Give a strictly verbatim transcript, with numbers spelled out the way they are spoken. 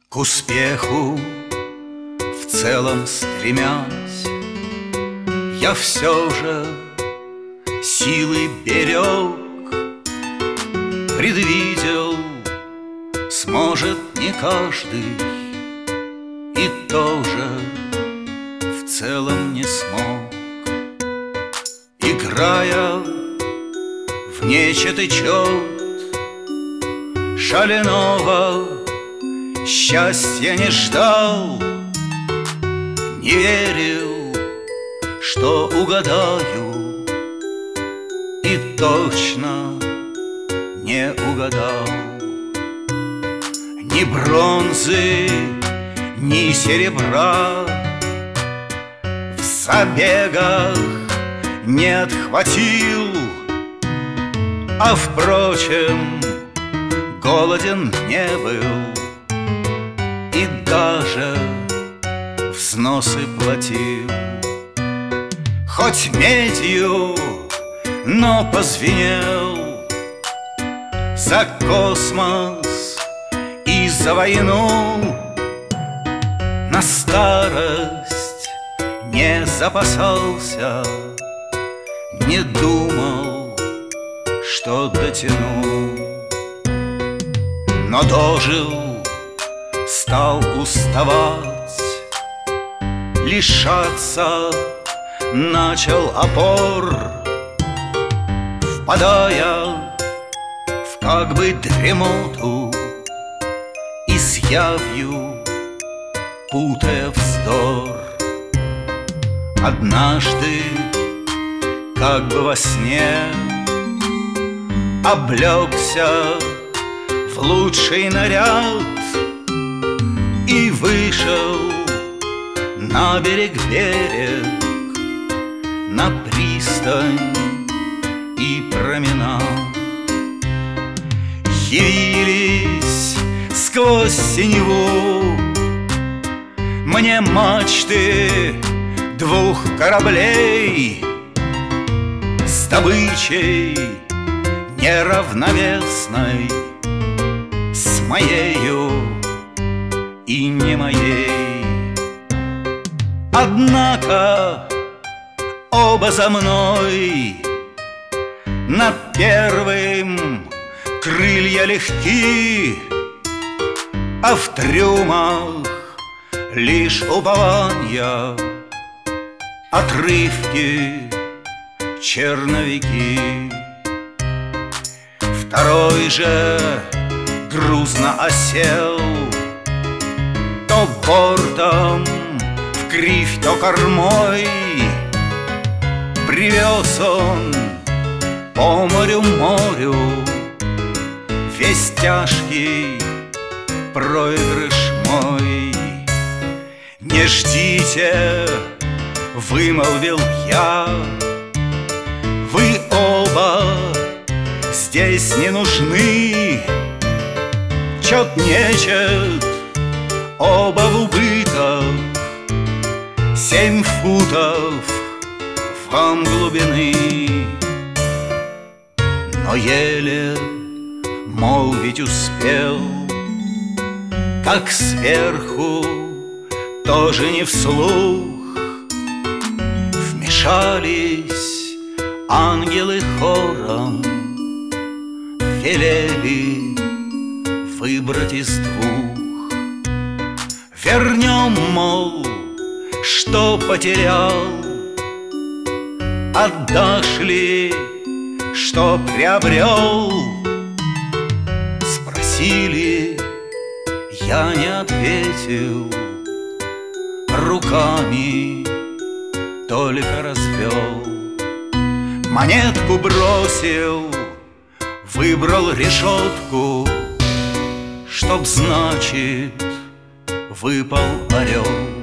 К успеху в целом стремясь, я все же силы берег, предвидел, сможет не каждый, и тоже в целом не смог. Играя в нечетый чет, шаленого счастья не ждал, не верил, что угадаю, и точно не угадал. Ни бронзы, ни серебра в забегах не отхватил, а, впрочем, голоден не был и даже взносы платил. Хоть медью, но позвенел за космос и за войну. На старость не запасался, не думал, что дотяну. Но дожил, стал уставать, лишаться начал опор, впадая в как бы дремоту и с явью путая вздор. Однажды, как бы во сне, облегся в лучший наряд и вышел на берег берег, на пристань и променад. Явились сквозь синеву мне мачты двух кораблей с добычей неравновесной, с моею и не моей. Однако оба за мной, над первым крылья легки, а в трюмах лишь упования, отрывки, черновики. Второй же грузно осел, то бортом в кривь, то кормой. Привез он по морю-морю весь тяжкий проигрыш мой. Не ждите, вымолвил я, вы оба здесь не нужны. Чет-нечет, оба в убыток, семь футов вам глубины. Но еле молвить успел, как сверху, тоже не вслух, вмешались ангелы хором, велели выбрать из двух. Вернем, мол, что потерял, отдашь ли, что приобрел? Спросили, я не ответил, руками только развел. Монетку бросил, выбрал решетку, чтоб, значит, выпал орел.